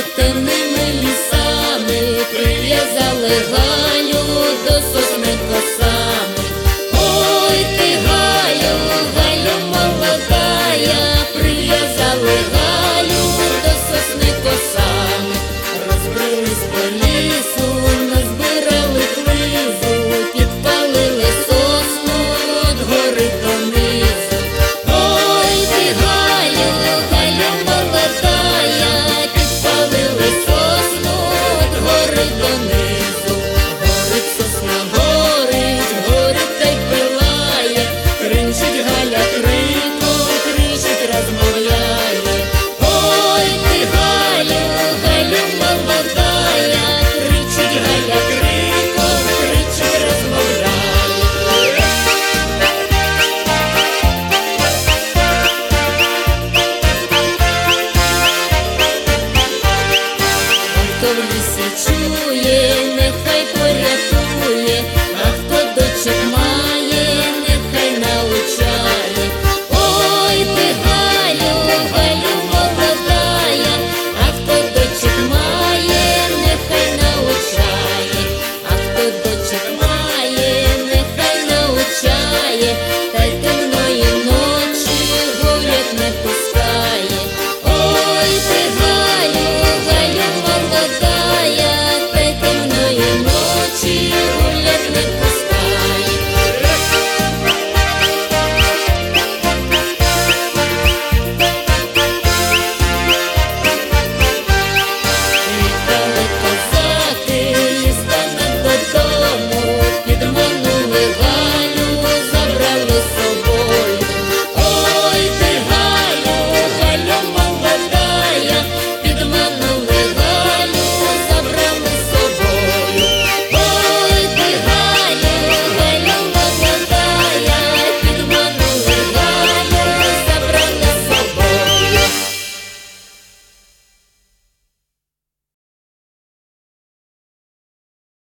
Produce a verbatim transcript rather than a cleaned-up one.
темними лісами прив'язали Галю до сосни косами. Ой ти, Галю, Галю молодая, прив'язали Галю до сосни косами. Розбились по лісу, назбирали хлизу, підпалили сосну від гори донизу. Ой ти, Галю, Галю молодая, підпалили сосну від гори донизу. Горить сосна, горить, горить та й пилає, кричить Галя криком, кричить, розмовляє. Ой ти, Галю, Галю молодая, кричить Галя криком, кричить, розмовляє. Ой, то в лісі